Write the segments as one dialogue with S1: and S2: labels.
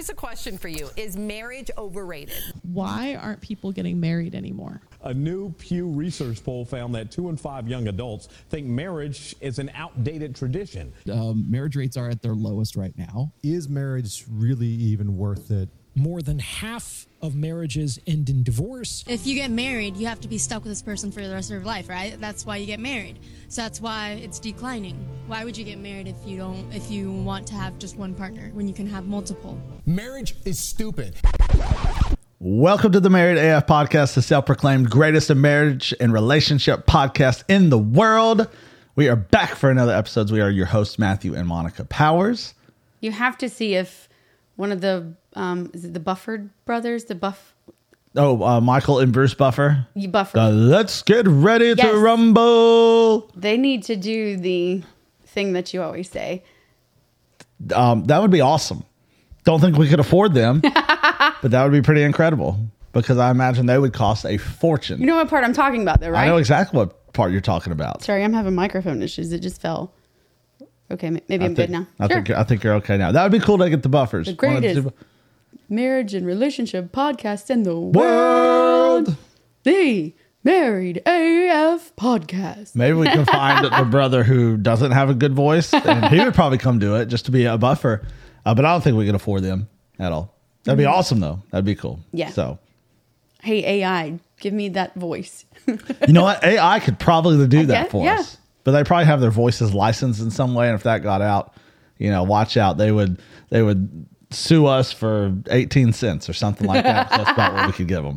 S1: Here's a question for you. Is marriage overrated?
S2: Why aren't people getting married anymore?
S3: A new Pew Research poll found that 2 in 5 young adults think marriage is an outdated tradition.
S4: Marriage rates are at their lowest right now.
S5: Is marriage really even worth it?
S6: More than half of marriages end in divorce.
S7: If you get married, you have to be stuck with this person for the rest of your life, right? That's why you get married. So that's why it's declining. Why would you get married if you want to have just one partner when you can have multiple?
S8: Marriage is stupid.
S9: Welcome to the Married AF podcast, the self-proclaimed greatest marriage and relationship podcast in the world. We are back for another episode. We are your hosts, Matthew and Monica Powers.
S10: You have to see if one of the, is it the Bufford brothers?
S9: Michael and Bruce Buffer. Let's get ready to rumble.
S10: They need to do the thing that you always say.
S9: That would be awesome. Don't think we could afford them, but that would be pretty incredible because I imagine they would cost a fortune.
S10: You know what part I'm talking about though, right?
S9: I know exactly what part you're talking about.
S10: Sorry, I'm having microphone issues. It just fell. Okay, maybe I'm good now.
S9: I think you're okay now. That would be cool to get the Buffers.
S10: The greatest marriage and relationship podcast in the world. The Married AF podcast.
S9: Maybe we can find the brother who doesn't have a good voice, and he would probably come do it just to be a buffer. But I don't think we can afford them at all. That'd be awesome, though. That'd be cool.
S10: Yeah.
S9: So,
S10: hey, AI, give me that voice.
S9: You know what? AI could probably do that for us. But they probably have their voices licensed in some way, and if that got out, watch out. They would sue us for 18 cents or something like that. That's about what we could give them.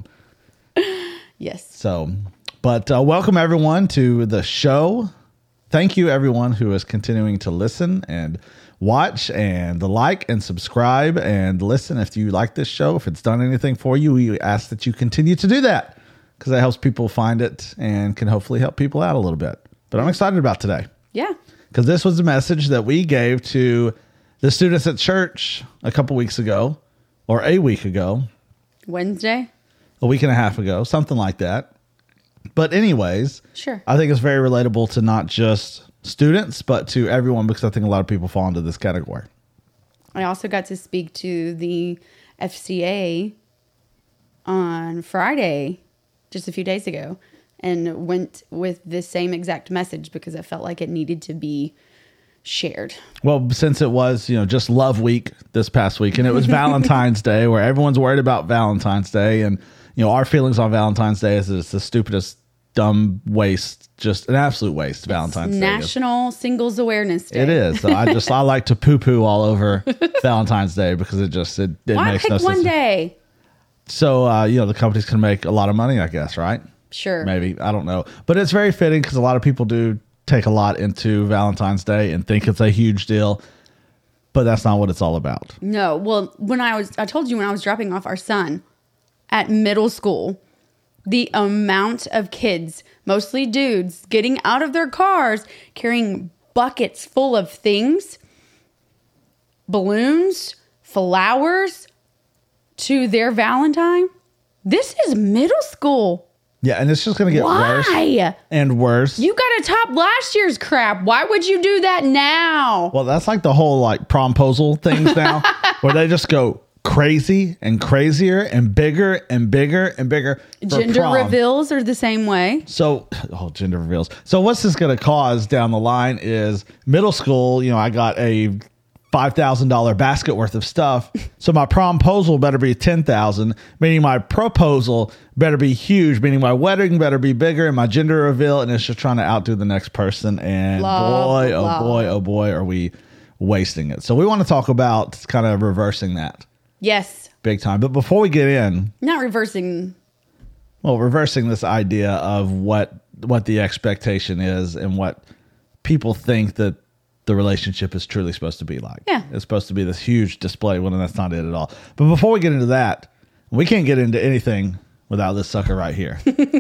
S10: Yes.
S9: So, but welcome everyone to the show. Thank you everyone who is continuing to listen and watch and like and subscribe and listen. If you like this show, if it's done anything for you, we ask that you continue to do that because that helps people find it and can hopefully help people out a little bit. But I'm excited about today.
S10: Yeah.
S9: Because this was a message that we gave to the students at church a couple weeks ago, or a week ago.
S10: Wednesday?
S9: A week and a half ago, something like that. But anyways,
S10: sure.
S9: I think it's very relatable to not just students, but to everyone, because I think a lot of people fall into this category.
S10: I also got to speak to the FCA on Friday, just a few days ago, and went with the same exact message because I felt like it needed to be shared. Well,
S9: since it was, just Love Week this past week, and it was Valentine's Day, where everyone's worried about Valentine's Day, and our feelings on Valentine's Day is it's the stupidest, dumb waste, just an absolute waste. Valentine's Day,
S10: National Singles Awareness Day.
S9: It is. So I like to poo poo all over Valentine's Day because it
S10: Why
S9: makes
S10: pick
S9: no sense.
S10: one day?
S9: So the companies can make a lot of money, I guess, right?
S10: Sure.
S9: Maybe. I don't know. But it's very fitting because a lot of people do take a lot into Valentine's Day and think it's a huge deal. But that's not what it's all about.
S10: No. Well, I told you when I was dropping off our son at middle school, the amount of kids, mostly dudes, getting out of their cars, carrying buckets full of things, balloons, flowers, to their Valentine. This is middle school.
S9: Yeah, and it's just going to get worse and worse.
S10: You got to top last year's crap. Why would you do that now?
S9: Well, that's like the whole promposal things now, where they just go crazy and crazier and bigger and bigger and bigger.
S10: Gender reveals are the same way.
S9: So, gender reveals. So what's this going to cause down the line is middle school, I got a $5,000 basket worth of stuff. So my promposal better be $10,000, meaning my proposal better be huge, meaning my wedding better be bigger, and my gender reveal, and it's just trying to outdo the next person. And oh boy, are we wasting it. So we want to talk about kind of reversing that.
S10: Yes.
S9: Big time. But before we get in,
S10: not reversing.
S9: Well, reversing this idea of what the expectation is and what people think that the relationship is truly supposed to be like.
S10: Yeah.
S9: It's supposed to be this huge display when that's not it at all. But before we get into that, we can't get into anything without this sucker right here.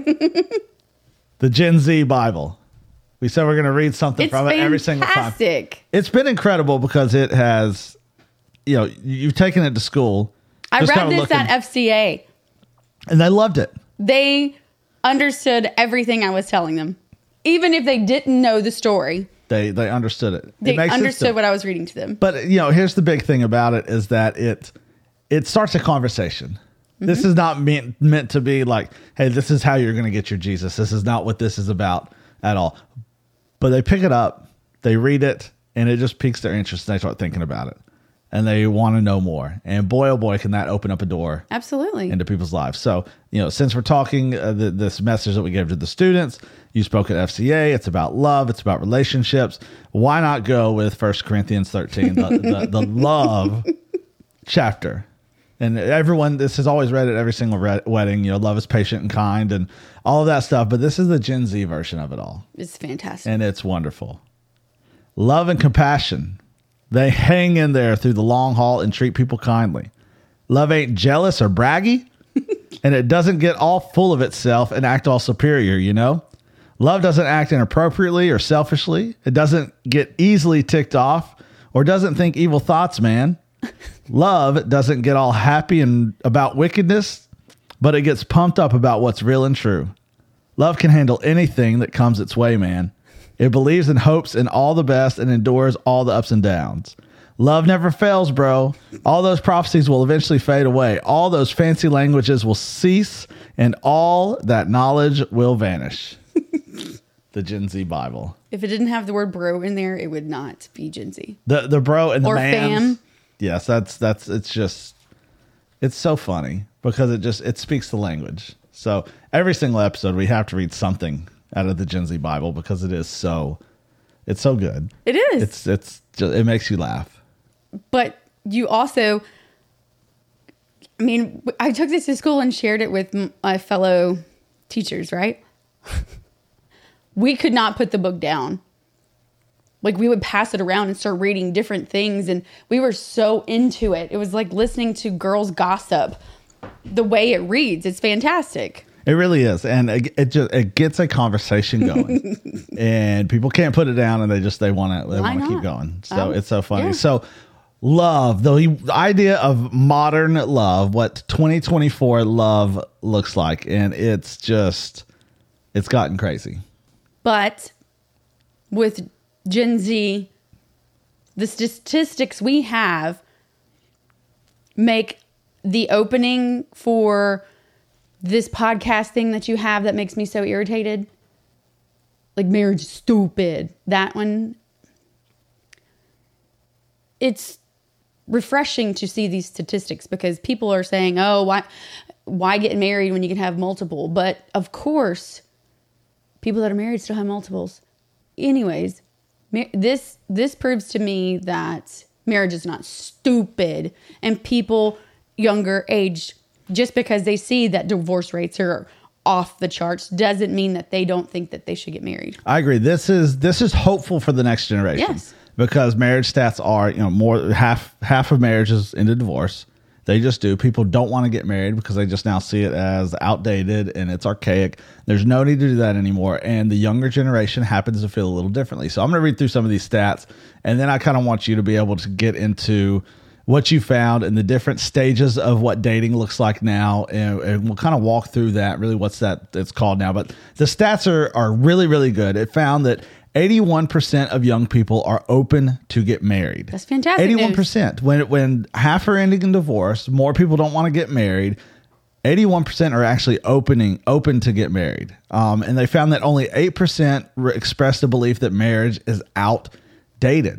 S9: The Gen Z Bible. We said we're going to read something from it every single time. It's been incredible because it has, you've taken it to school.
S10: I read this at FCA.
S9: And they loved it.
S10: They understood everything I was telling them. Even if they didn't know the story.
S9: They understood it.
S10: They understood what I was reading to them.
S9: But, here's the big thing about it is that it starts a conversation. This is not meant to be like, hey, this is how you're going to get your Jesus. This is not what this is about at all. But they pick it up, they read it, and it just piques their interest. And they start thinking about it, and they want to know more. And boy, oh boy, can that open up a door
S10: Absolutely.
S9: into people's lives. So, since we're talking this message that we gave to the students, you spoke at FCA. It's about love. It's about relationships. Why not go with 1 Corinthians 13, the love chapter? And everyone, this is always read at every single wedding. Love is patient and kind and all of that stuff. But this is the Gen Z version of it all.
S10: It's fantastic.
S9: And it's wonderful. Love and compassion. They hang in there through the long haul and treat people kindly. Love ain't jealous or braggy. And it doesn't get all full of itself and act all superior, Love doesn't act inappropriately or selfishly. It doesn't get easily ticked off or doesn't think evil thoughts, man. Love doesn't get all happy and about wickedness, but it gets pumped up about what's real and true. Love can handle anything that comes its way, man. It believes and hopes in all the best and endures all the ups and downs. Love never fails, bro. All those prophecies will eventually fade away. All those fancy languages will cease, and all that knowledge will vanish. The Gen Z Bible.
S10: If it didn't have the word bro in there, it would not be Gen Z.
S9: The bro and the
S10: Or
S9: mans.
S10: fam.
S9: Yes, it's so funny because it speaks the language. So every single episode we have to read something out of the Gen Z Bible because it's so good.
S10: It is.
S9: It makes you laugh.
S10: But you also, I took this to school and shared it with my fellow teachers, right? We could not put the book down. Like, we would pass it around and start reading different things. And we were so into it. It was like listening to girls gossip. The way it reads, it's fantastic.
S9: It really is. And it gets a conversation going. And people can't put it down, and they want to keep going. So it's so funny.
S10: Yeah.
S9: So love, the idea of modern love, what 2024 love looks like. And it's gotten crazy.
S10: But with Gen Z, the statistics we have make the opening for this podcast thing that you have that makes me so irritated. Like, marriage is stupid. That one. It's refreshing to see these statistics because people are saying, oh, why get married when you can have multiple? But of course, people that are married still have multiples. Anyways, this proves to me that marriage is not stupid, and people younger age, just because they see that divorce rates are off the charts, doesn't mean that they don't think that they should get married.
S9: I agree. This is hopeful for the next generation.
S10: Yes.
S9: Because marriage stats are, more half of marriages into divorce. They just do. People don't want to get married because they just now see it as outdated and it's archaic. There's no need to do that anymore. And the younger generation happens to feel a little differently. So I'm going to read through some of these stats, and then I kind of want you to be able to get into what you found and the different stages of what dating looks like now. And we'll kind of walk through that, really what's it's called now. But the stats are really, really good. It found that 81% of young people are open to get married.
S10: That's fantastic.
S9: 81%. When half are ending in divorce, more people don't want to get married. 81% are actually open to get married. And they found that only 8% expressed a belief that marriage is outdated.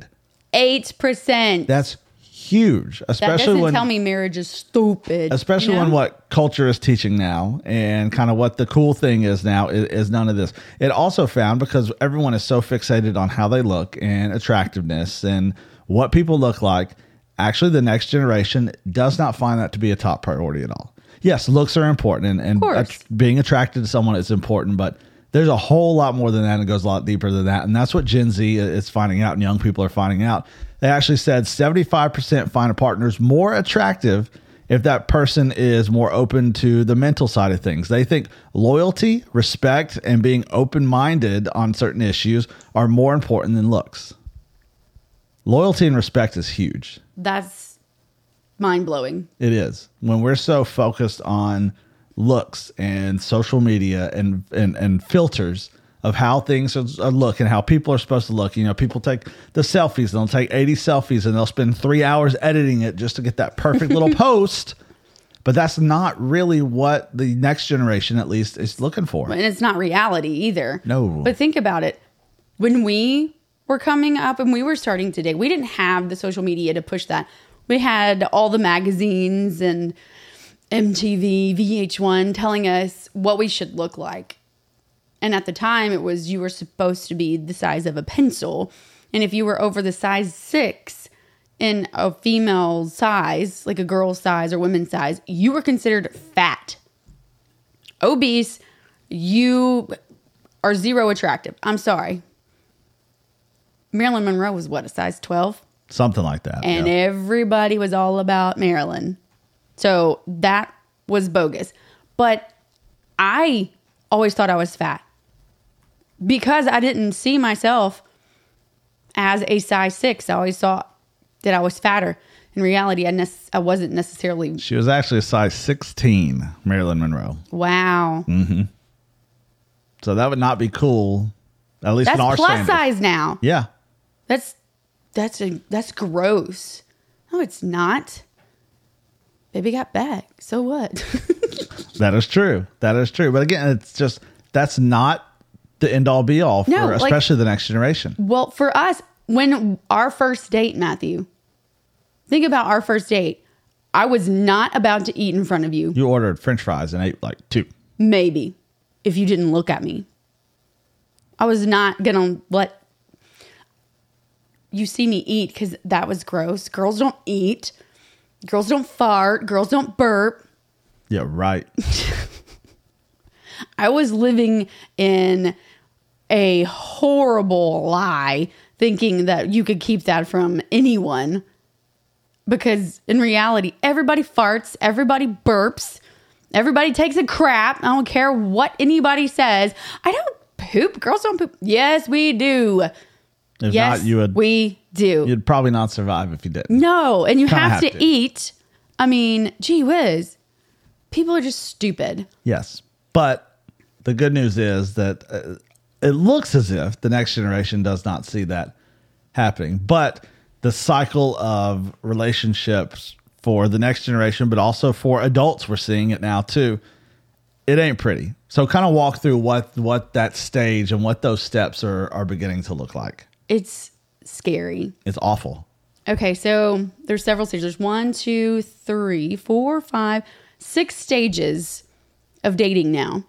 S10: 8%.
S9: That's huge, especially
S10: that doesn't
S9: when
S10: tell me marriage is stupid.
S9: Especially when what culture is teaching now and kind of what the cool thing is now is none of this. It also found, because everyone is so fixated on how they look and attractiveness and what people look like, actually the next generation does not find that to be a top priority at all. Yes, looks are important and being attracted to someone is important, but there's a whole lot more than that, and it goes a lot deeper than that. And that's what Gen Z is finding out and young people are finding out. They actually said 75% find a partner's more attractive if that person is more open to the mental side of things. They think loyalty, respect, and being open-minded on certain issues are more important than looks. Loyalty and respect is huge.
S10: That's mind-blowing.
S9: It is. When we're so focused on looks and social media and filters of how things are looking, how people are supposed to look. You know, people take the selfies, and they'll take 80 selfies and they'll spend 3 hours editing it just to get that perfect little post. But that's not really what the next generation, at least, is looking for.
S10: And it's not reality either.
S9: No.
S10: But think about it. When we were coming up and we were starting to date, we didn't have the social media to push that. We had all the magazines and MTV, VH1 telling us what we should look like. And at the time, it was you were supposed to be the size of a pencil. And if you were over the size 6 in a female size, like a girl's size or women's size, you were considered fat. Obese, you are zero attractive. I'm sorry. Marilyn Monroe was what, a size 12?
S9: Something like that.
S10: And
S9: yeah.
S10: everybody was all about Marilyn. So that was bogus. But I always thought I was fat because I didn't see myself as a size 6. I always thought that I was fatter. In reality, I wasn't necessarily.
S9: She was actually a size 16, Marilyn Monroe.
S10: Wow.
S9: Mm-hmm. So that would not be cool, at least
S10: That's
S9: in our
S10: plus
S9: standards.
S10: size now.
S9: Yeah.
S10: That's gross. No, it's not. Baby got back. So what?
S9: That is true. That is true. But again, it's just, that's not the end all be all for
S10: No, like-
S9: especially the next generation.
S10: Well, for us, when our first date, Matthew, think about our first date. I was not about to eat in front of you.
S9: You ordered French fries and ate like 2.
S10: Maybe. If you didn't look at me. I was not going to let you see me eat because that was gross. Girls don't eat. Girls don't fart. Girls don't burp.
S9: Yeah, right.
S10: I was living in a horrible lie thinking that you could keep that from anyone. Because in reality, everybody farts, everybody burps, everybody takes a crap. I don't care what anybody says. I don't poop. Girls don't poop. Yes, we do.
S9: If
S10: Yes,
S9: not, you would.
S10: we do.
S9: You'd probably not survive if you didn't.
S10: No, and you
S9: Kinda
S10: have
S9: have
S10: to
S9: to.
S10: eat. I mean, gee whiz. People are just stupid.
S9: Yes, but the good news is that it looks as if the next generation does not see that happening. But the cycle of relationships for the next generation, but also for adults, we're seeing it now too. It ain't pretty. So kind of walk through what that stage and what those steps are beginning to look like.
S10: It's scary.
S9: It's awful.
S10: Okay, so there's several stages. There's 1, 2, 3, 4, 5, 6 stages of dating now.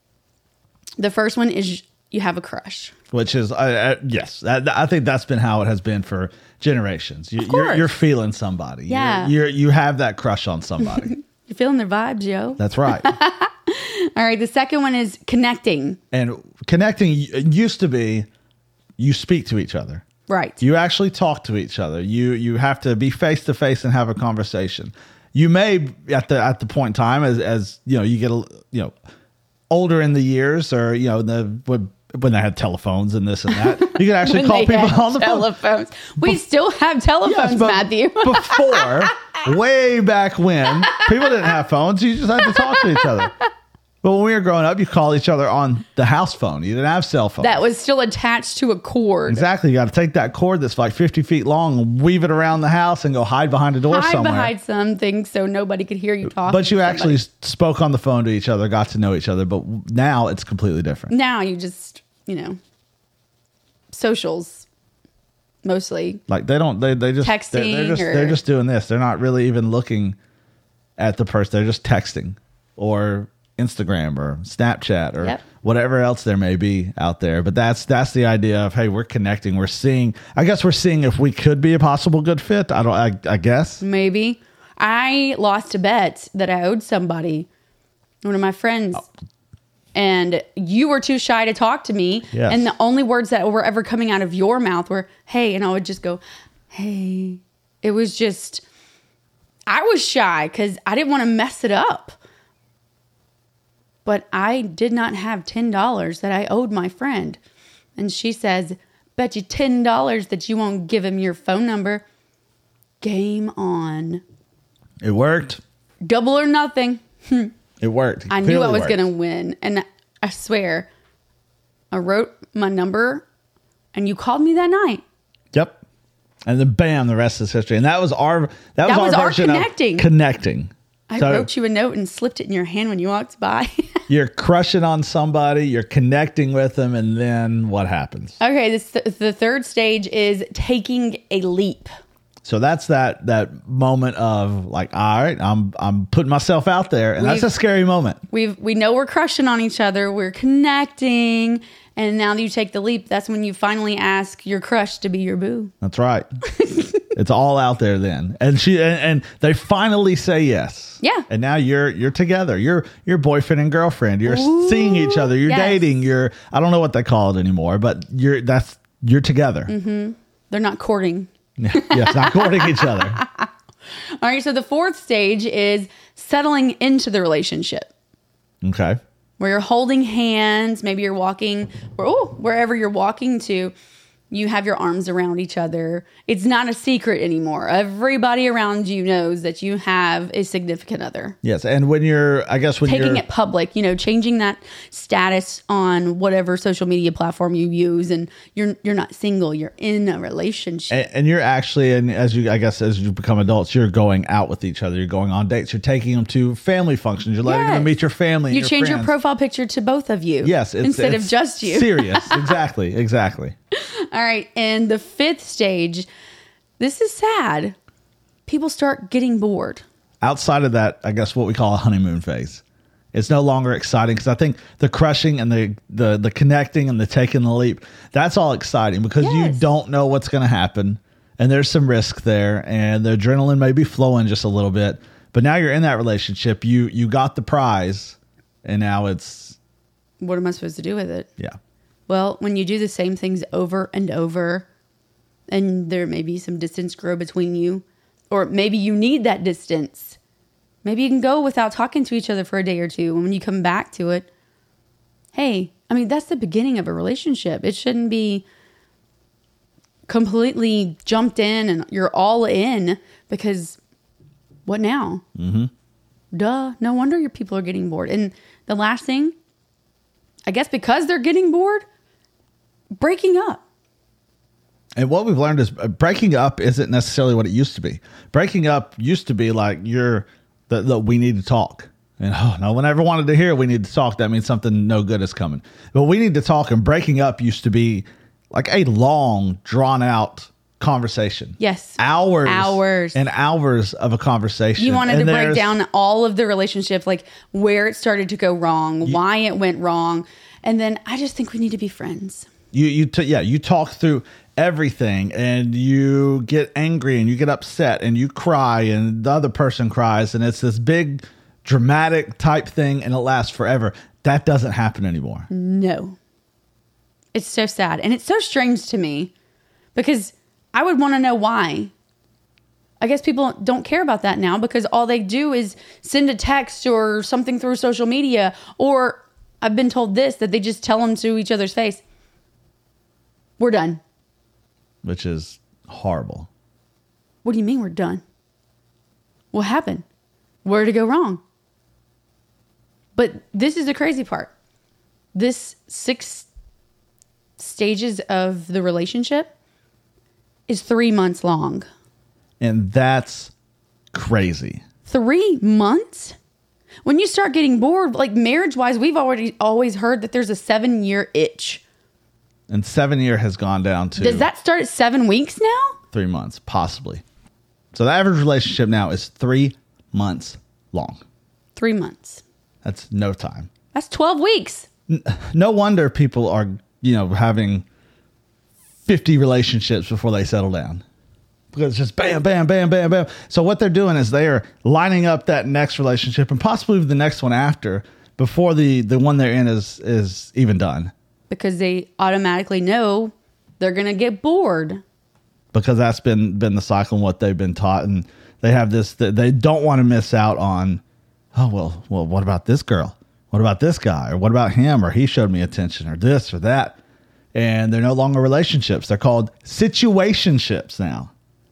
S10: The first one is you have a crush.
S9: Which is, yes, I think that's been how it has been for generations. You're feeling somebody.
S10: Yeah.
S9: You have that crush on somebody.
S10: You're feeling their vibes, yo.
S9: That's right.
S10: All right, the second one is connecting.
S9: And connecting used to be you speak to each other.
S10: Right.
S9: You actually talk to each other. You have to be face to face and have a conversation. You may at the point in time as you know you get older in the years, or when they had telephones and this and that, you could actually
S10: When
S9: call
S10: they
S9: people
S10: had
S9: on the
S10: telephones. We still have telephones,
S9: Yes, but
S10: Matthew.
S9: before, way back when, people didn't have phones. You just had to talk to each other. But when we were growing up, you call each other on the house phone. You didn't have cell phones.
S10: That was still attached to a cord.
S9: Exactly. You got to take that cord that's like 50 feet long and weave it around the house and go hide behind a door
S10: Hide
S9: somewhere.
S10: behind something so nobody could hear you talk.
S9: But you
S10: to
S9: actually
S10: somebody.
S9: spoke on the phone to each other, got to know each other. But now it's completely different.
S10: Now you just, socials mostly.
S9: Like they just
S10: Texting
S9: they're just doing this. They're not really even looking at the person. They're just texting or Instagram or Snapchat or whatever else there may be out there. But that's the idea of, hey, we're connecting. We're seeing if we could be a possible good fit. I guess.
S10: Maybe. I lost a bet that I owed somebody, one of my friends. And you were too shy to talk to me.
S9: Yes.
S10: And the only words that were ever coming out of your mouth were, hey. And I would just go, hey. It was just, I was shy because I didn't want to mess it up. But I did not have $10 that I owed my friend. And she says, bet you $10 that you won't give him your phone number. Game on.
S9: It worked.
S10: Double or nothing.
S9: It worked.
S10: I knew I was going to win. And I swear, I wrote my number and you called me that night.
S9: Yep. And then bam, the rest is history. And that was our version
S10: connecting.
S9: of connecting.
S10: I
S9: So
S10: wrote you a note and slipped it in your hand when you walked by.
S9: you're crushing on somebody, you're connecting with them, and then what happens?
S10: Okay, the third stage is taking a leap.
S9: So that's that moment of like, all right, I'm putting myself out there, and that's a scary moment.
S10: We know we're crushing on each other, we're connecting, and now that you take the leap, that's when you finally ask your crush to be your boo.
S9: That's right. It's all out there then, and they finally say yes.
S10: Yeah.
S9: And now you're together. You're boyfriend and girlfriend. You're seeing each other. You're
S10: yes.
S9: dating. I don't know what they call it anymore, but you're together.
S10: Mm-hmm. They're not courting.
S9: Yes, not courting each other.
S10: All right. So the fourth stage is settling into the relationship.
S9: Okay.
S10: Where you're holding hands, maybe you're walking, wherever you're walking to, you have your arms around each other. It's not a secret anymore. Everybody around you knows that you have a significant other.
S9: Yes, and when you're
S10: taking it public, changing that status on whatever social media platform you use, and you're not single, you're in a relationship.
S9: And you're actually, and as you become adults, you're going out with each other. You're going on dates. You're taking them to family functions. You're letting them meet your family.
S10: You
S9: and
S10: change
S9: your
S10: your profile picture to both of you.
S9: Yes,
S10: instead of just you.
S9: Serious, exactly.
S10: All right, and the fifth stage, this is sad. People start getting bored.
S9: Outside of that, I guess what we call a honeymoon phase. It's no longer exciting because I think the crushing and the connecting and the taking the leap, that's all exciting because you don't know what's going to happen. And there's some risk there and the adrenaline may be flowing just a little bit. But now you're in that relationship. You got the prize and now it's...
S10: What am I supposed to do with it?
S9: Yeah.
S10: Well, when you do the same things over and over and there may be some distance grow between you, or maybe you need that distance. Maybe you can go without talking to each other for a day or two. And when you come back to it, hey, that's the beginning of a relationship. It shouldn't be completely jumped in and you're all in because what now?
S9: Mm-hmm.
S10: Duh. No wonder your people are getting bored. And the last thing, I guess because they're getting bored, breaking up.
S9: And what we've learned is breaking up isn't necessarily what it used to be. Breaking up used to be like we need to talk. And no one ever wanted to hear we need to talk. That means something no good is coming. But we need to talk. And breaking up used to be like a long, drawn out conversation.
S10: Yes.
S9: Hours and hours of a conversation.
S10: You wanted to break down all of the relationship, like where it started to go wrong, why it went wrong. And then I just think we need to be friends.
S9: You talk through everything and you get angry and you get upset and you cry and the other person cries and it's this big dramatic type thing and it lasts forever. That doesn't happen anymore.
S10: No. It's so sad. And it's so strange to me because I would want to know why. I guess people don't care about that now because all they do is send a text or something through social media, or I've been told that they just tell them to each other's face. We're done.
S9: Which is horrible.
S10: What do you mean we're done? What happened? Where did it go wrong? But this is the crazy part. This 6 stages of the relationship is 3 months long.
S9: And that's crazy.
S10: 3 months? When you start getting bored, like marriage-wise, we've always heard that there's a 7-year itch.
S9: And 7 year has gone down to...
S10: Does that start at 7 weeks now?
S9: 3 months, possibly. So the average relationship now is 3 months long.
S10: 3 months.
S9: That's no time.
S10: That's 12 weeks.
S9: No wonder people are, having 50 relationships before they settle down. Because it's just bam, bam, bam, bam, bam. So what they're doing is they are lining up that next relationship and possibly the next one after before the one they're in is even done.
S10: Because they automatically know they're going to get bored.
S9: Because that's been the cycle and what they've been taught. And they have this, they don't want to miss out on, well, what about this girl? What about this guy? Or what about him? Or he showed me attention or this or that. And they're no longer relationships. They're called situationships now.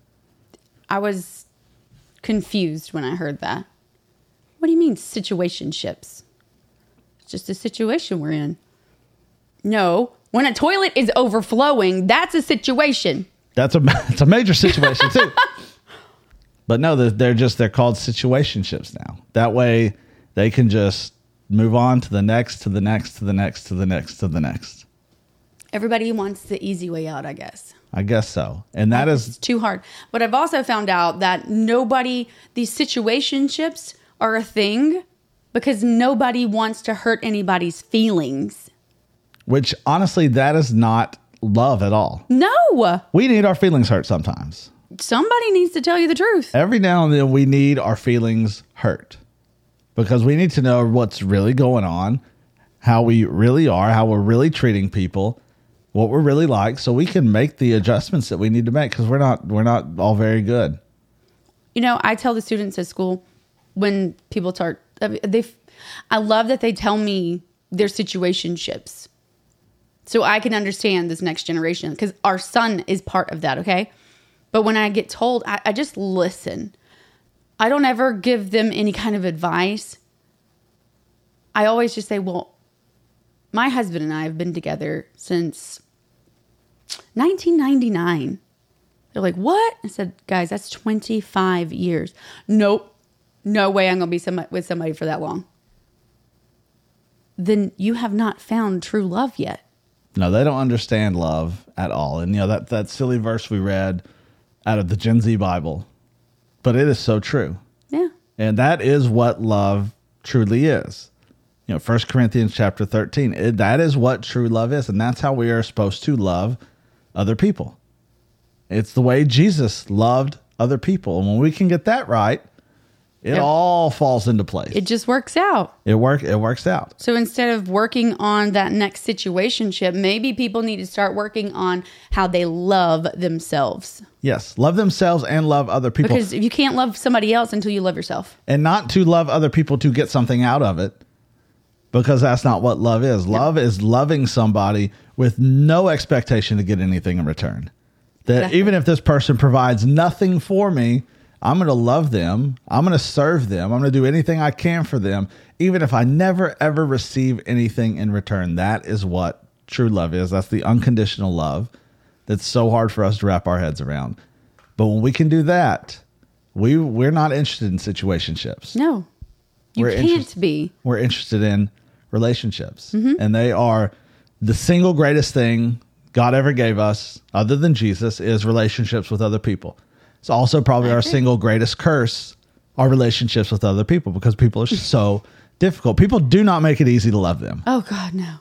S10: I was confused when I heard that. What do you mean situationships? It's just a situation we're in. No. When a toilet is overflowing, that's a situation.
S9: It's a major situation too. But no, they're called situationships now. That way they can just move on to the next, to the next, to the next, to the next, to the next.
S10: Everybody wants the easy way out, I guess.
S9: I guess so. And that
S10: It's
S9: is
S10: too hard. But I've also found out that these situationships are a thing because nobody wants to hurt anybody's feelings.
S9: which honestly, that is not love at all.
S10: No.
S9: We need our feelings hurt sometimes.
S10: Somebody needs to tell you the truth.
S9: Every now and then we need our feelings hurt because we need to know what's really going on, how we really are, how we're really treating people, what we're really like, so we can make the adjustments that we need to make because we're not all very good.
S10: You know, I tell the students at school when people start, I love that they tell me their situationships so I can understand this next generation because our son is part of that, okay? But when I get told, I just listen. I don't ever give them any kind of advice. I always just say, well, my husband and I have been together since 1999. They're like, what? I said, guys, that's 25 years. Nope. No way I'm going to be with somebody for that long. Then you have not found true love yet.
S9: No, they don't understand love at all. And, you know, that silly verse we read out of the Gen Z Bible, but it is so true.
S10: Yeah.
S9: And that is what love truly is. You know, 1 Corinthians chapter 13, that is what true love is. And that's how we are supposed to love other people. It's the way Jesus loved other people. And when we can get that right, it all falls into place.
S10: It just works out.
S9: It works out.
S10: So instead of working on that next situationship, maybe people need to start working on how they love themselves.
S9: Yes, love themselves and love other people.
S10: Because you can't love somebody else until you love yourself.
S9: And not to love other people to get something out of it, because that's not what love is. Love is loving somebody with no expectation to get anything in return. That exactly. Even if this person provides nothing for me, I'm going to love them. I'm going to serve them. I'm going to do anything I can for them, even if I never, ever receive anything in return. That is what true love is. That's the unconditional love that's so hard for us to wrap our heads around. But when we can do that, we're not interested in situationships.
S10: No, you can't be.
S9: We're interested in relationships. Mm-hmm. And they are the single greatest thing God ever gave us, other than Jesus, is relationships with other people. It's also probably our single greatest curse, our relationships with other people, because people are so difficult. People do not make it easy to love them.
S10: Oh, God, no.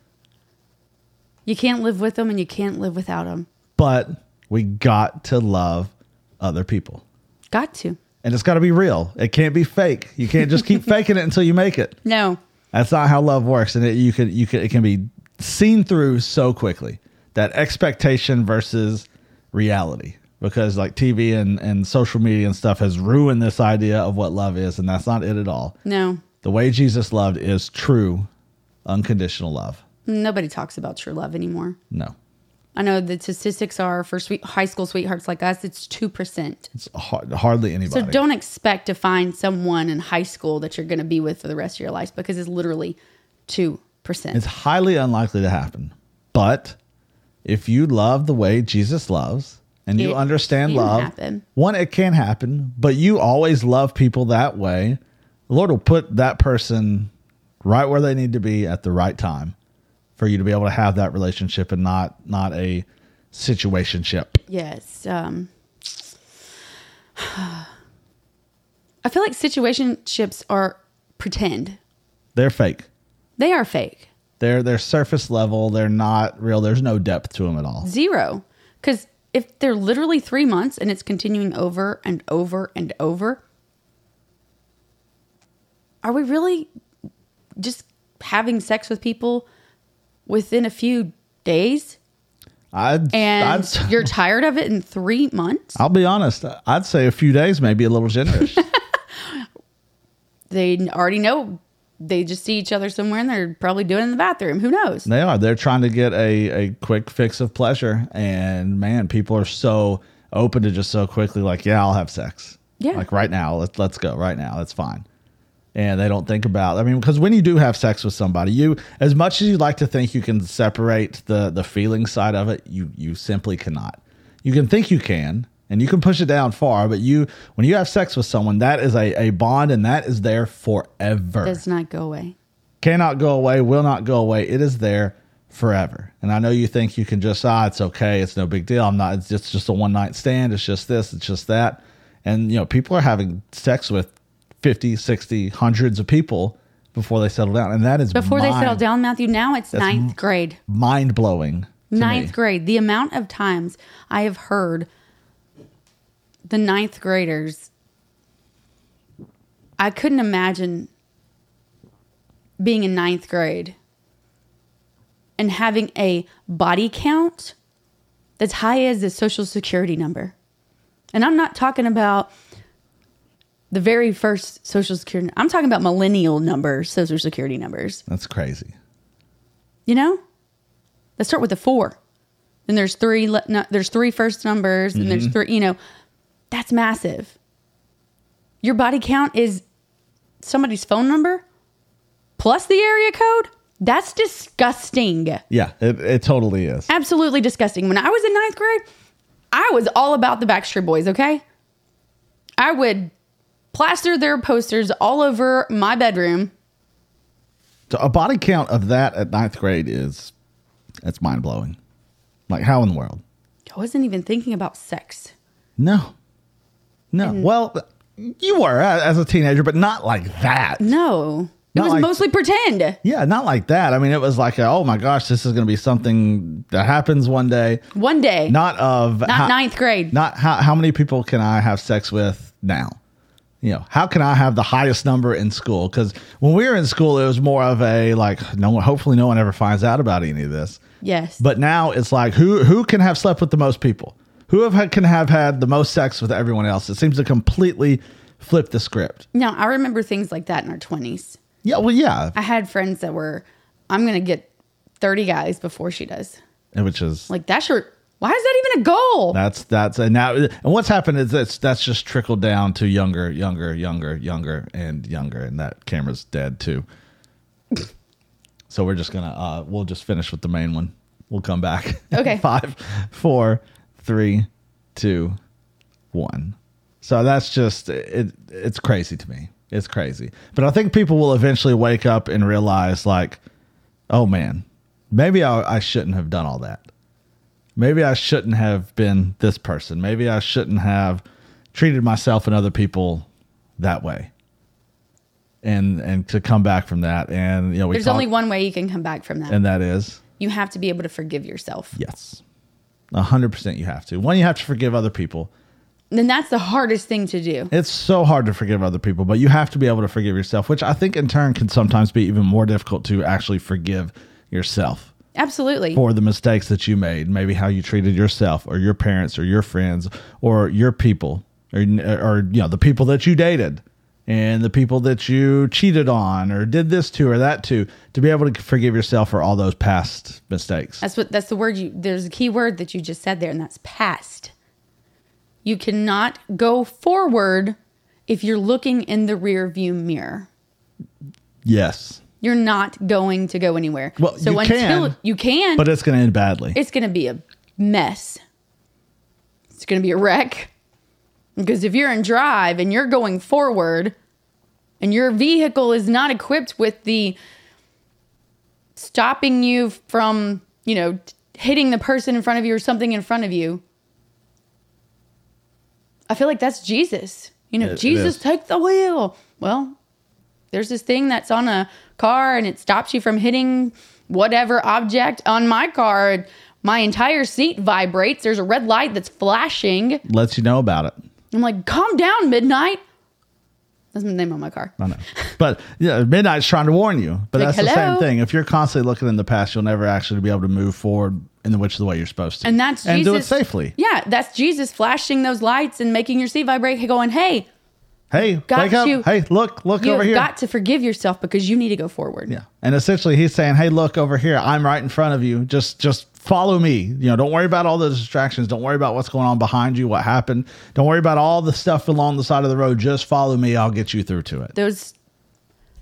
S10: You can't live with them and you can't live without them.
S9: But we got to love other people.
S10: Got to.
S9: And it's got to be real. It can't be fake. You can't just keep faking it until you make it.
S10: No.
S9: That's not how love works. And it can be seen through so quickly. That expectation versus reality. Because like TV and social media and stuff has ruined this idea of what love is. And that's not it at all.
S10: No.
S9: The way Jesus loved is true, unconditional love.
S10: Nobody talks about true love anymore.
S9: No.
S10: I know the statistics are for high school sweethearts like us, it's 2%.
S9: It's hardly anybody.
S10: So don't expect to find someone in high school that you're going to be with for the rest of your life because it's literally 2%.
S9: It's highly unlikely to happen. But if you love the way Jesus loves and you understand love, one, it can happen, but you always love people that way. The Lord will put that person right where they need to be at the right time for you to be able to have that relationship and not a situationship.
S10: Yes. I feel like situationships are pretend.
S9: They're fake.
S10: They are fake.
S9: They're surface level. They're not real. There's no depth to them at all.
S10: Zero. Because if they're literally 3 months and it's continuing over and over and over, are we really just having sex with people within a few days? You're tired of it in 3 months?
S9: I'll be honest. I'd say a few days may be a little generous.
S10: They already know. They just see each other somewhere and they're probably doing it in the bathroom. Who knows?
S9: They are. They're trying to get a quick fix of pleasure. And man, people are so open to just so quickly like, yeah, I'll have sex.
S10: Yeah.
S9: Like right now, let's go right now. That's fine. And they don't think about, I mean, because when you do have sex with somebody, you, as much as you like to think you can separate the feeling side of it, you simply cannot. You can think you can, and you can push it down far, but when you have sex with someone, that is a bond, and that is there forever.
S10: Does not go away.
S9: Cannot go away, will not go away. It is there forever. And I know you think you can just, it's okay, it's no big deal. It's just a one night stand. It's just this, it's just that. And, people are having sex with 50, 60, hundreds of people before they settle down. And that is
S10: Before they settle down, Matthew, now it's ninth grade.
S9: Mind blowing.
S10: Ninth grade. The amount of times I have heard the ninth graders, I couldn't imagine being in ninth grade and having a body count that's high as the social security number. And I'm not talking about the very first social security. I'm talking about millennial numbers, social security numbers.
S9: That's crazy.
S10: Let's start with the 4. Then there's 3. There's 3 first numbers, and there's 3. That's massive. Your body count is somebody's phone number plus the area code. That's disgusting.
S9: Yeah, it totally is.
S10: Absolutely disgusting. When I was in ninth grade, I was all about the Backstreet Boys. Okay, I would plaster their posters all over my bedroom.
S9: So a body count of that at ninth grade it's mind blowing. Like, how in the world?
S10: I wasn't even thinking about sex.
S9: No. Well, you were as a teenager, but not like that.
S10: No. It
S9: Not
S10: was
S9: like-
S10: mostly pretend.
S9: Yeah, not like that. I mean, it was like, oh my gosh, this is going to be something that happens one day.
S10: One day.
S9: Not
S10: ninth grade.
S9: Not how many people can I have sex with now? How can I have the highest number in school? Because when we were in school, it was more of a hopefully no one ever finds out about any of this.
S10: Yes.
S9: But now it's like, who can have slept with the most people? Can have had the most sex with everyone else? It seems to completely flip the script.
S10: Now, I remember things like that in our 20s.
S9: Yeah, well, yeah.
S10: I had friends that were, I'm going to get 30 guys before she does.
S9: Which is
S10: Like, why is that even a goal?
S9: and now, and what's happened is that's just trickled down to younger, and that camera's dead too. So we're just gonna we'll just finish with the main one. We'll come back.
S10: Okay.
S9: 5, 4, 3, 2, 1. So that's just it's crazy to me. It's crazy. But I think people will eventually wake up and realize, like, oh man, maybe I shouldn't have done all that. Maybe I shouldn't have been this person. Maybe I shouldn't have treated myself and other people that way. And to come back from that. And,
S10: There's only one way you can come back from that.
S9: And that is?
S10: You have to be able to forgive yourself.
S9: Yes. 100% you have to. One, you have to forgive other people.
S10: Then that's the hardest thing to do.
S9: It's so hard to forgive other people, but you have to be able to forgive yourself, which I think in turn can sometimes be even more difficult to actually forgive yourself.
S10: Absolutely.
S9: For the mistakes that you made, maybe how you treated yourself or your parents or your friends or your people or the people that you dated and the people that you cheated on or did this to or that to be able to forgive yourself for all those past mistakes.
S10: That's the word there's a key word that you just said there, and that's past. You cannot go forward if you're looking in the rear view mirror.
S9: Yes.
S10: You're not going to go anywhere.
S9: Well,
S10: so you can,
S9: but it's going to end badly.
S10: It's going to be a mess. It's going to be a wreck. Because if you're in drive and you're going forward and your vehicle is not equipped with the stopping you from, hitting the person in front of you or something in front of you, I feel like that's Jesus. Jesus, take the wheel. Well, there's this thing that's on a car and it stops you from hitting whatever object. On my car, my entire seat vibrates. There's a red light that's flashing.
S9: Lets you know about it.
S10: I'm like, calm down, Midnight. That's the name of my car.
S9: I know. But Midnight's trying to warn you. But
S10: like,
S9: that's the same thing. If you're constantly looking in the past, you'll never actually be able to move forward in the way you're supposed to.
S10: And that's Jesus.
S9: And do it safely.
S10: Yeah, that's Jesus flashing those lights and making your seat vibrate, going, hey,
S9: wake up. Hey, look over here.
S10: You've got to forgive yourself because you need to go forward.
S9: Yeah. And essentially he's saying, hey, look over here. I'm right in front of you. Just follow me. Don't worry about all the distractions. Don't worry about what's going on behind you, what happened. Don't worry about all the stuff along the side of the road. Just follow me. I'll get you through to it.
S10: Those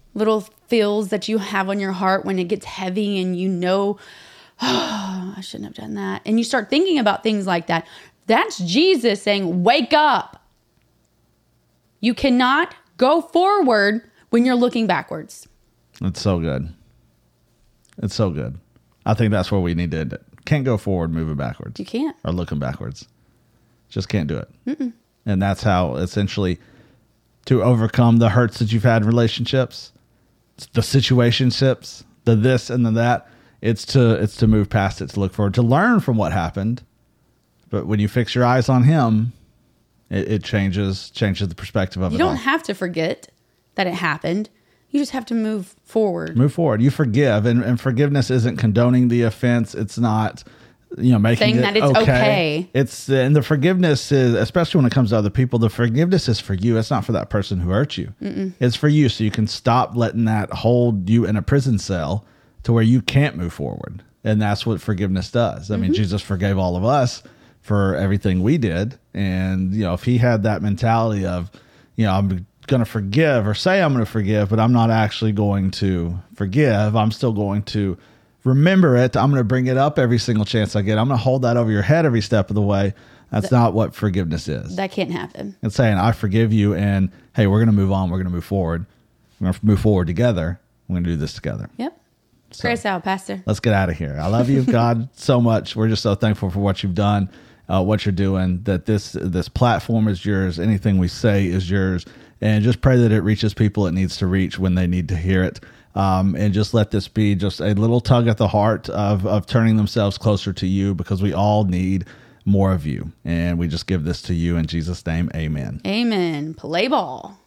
S10: little feels that you have on your heart when it gets heavy and you know, oh, I shouldn't have done that. And you start thinking about things like that. That's Jesus saying, wake up. You cannot go forward when you're looking backwards.
S9: It's so good. It's so good. I think that's where we need to end it. Can't go forward moving backwards.
S10: You can't.
S9: Or looking backwards. Just can't do it. Mm-mm. And that's how essentially to overcome the hurts that you've had in relationships, the situationships, the this and the that, it's to move past it, to look forward, to learn from what happened. But when you fix your eyes on him, it changes the perspective of it all.
S10: You don't have to forget that it happened. You just have to move forward.
S9: Move forward. You forgive, and forgiveness isn't condoning the offense. It's not, making
S10: saying
S9: it
S10: that it's okay.
S9: It's and the forgiveness is, especially when it comes to other people, the forgiveness is for you. It's not for that person who hurt you. Mm-mm. It's for you, so you can stop letting that hold you in a prison cell to where you can't move forward. And that's what forgiveness does. I mean, Jesus forgave all of us for everything we did, and if he had that mentality of, I'm going to forgive, or say I'm going to forgive, but I'm not actually going to forgive. I'm still going to remember it. I'm going to bring it up every single chance I get. I'm going to hold that over your head every step of the way. That's not what forgiveness is.
S10: That can't happen.
S9: It's saying, I forgive you, and hey, we're going to move on. We're going to move forward. We're going to move forward together. We're going to do this together.
S10: Yep.
S9: So,
S10: pray us out, Pastor.
S9: Let's get out of here. I love you, God, so much. We're just so thankful for what you've done, what you're doing, that this platform is yours. Anything we say is yours. And just pray that it reaches people it needs to reach when they need to hear it. And just let this be just a little tug at the heart of turning themselves closer to you, because we all need more of you. And we just give this to you in Jesus' name. Amen.
S10: Amen. Play ball.